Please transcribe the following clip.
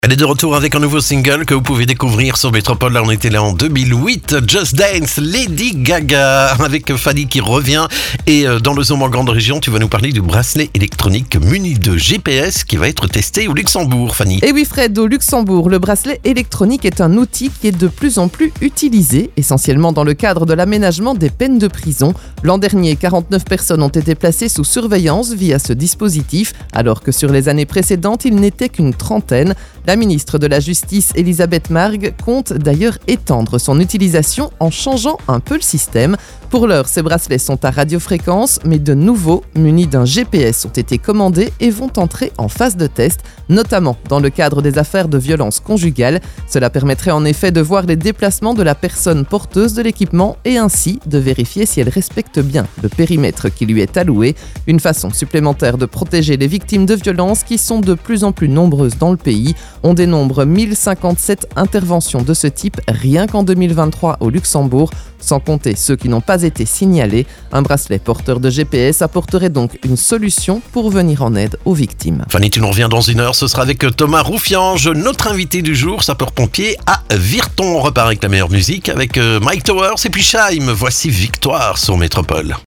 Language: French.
Elle est de retour avec un nouveau single que vous pouvez découvrir sur Métropole. Là, on était là en 2008. Just Dance, Lady Gaga, avec Fanny qui revient. Et dans le Zoom en grande région, tu vas nous parler du bracelet électronique muni de GPS qui va être testé au Luxembourg, Fanny. Et oui Fred, au Luxembourg, le bracelet électronique est un outil qui est de plus en plus utilisé, essentiellement dans le cadre de l'aménagement des peines de prison. L'an dernier, 49 personnes ont été placées sous surveillance via ce dispositif, alors que sur les années précédentes, il n'était qu'une trentaine. La ministre de la Justice, Elisabeth Margue, compte d'ailleurs étendre son utilisation en changeant un peu le système. Pour l'heure, ces bracelets sont à radiofréquence, mais de nouveaux, munis d'un GPS, ont été commandés et vont entrer en phase de test, notamment dans le cadre des affaires de violence conjugale. Cela permettrait en effet de voir les déplacements de la personne porteuse de l'équipement et ainsi de vérifier si elle respecte bien le périmètre qui lui est alloué. Une façon supplémentaire de protéger les victimes de violences qui sont de plus en plus nombreuses dans le pays. On dénombre 1057 interventions de ce type rien qu'en 2023 au Luxembourg, sans compter ceux qui n'ont pas été signalés. Un bracelet porteur de GPS apporterait donc une solution pour venir en aide aux victimes. Fanny, tu nous reviens dans une heure. Ce sera avec Thomas Roufiange, notre invité du jour, sapeur-pompier à Virton. On repart avec la meilleure musique avec Mike Towers et puis Chaim. Voici Victoire sur Métropole.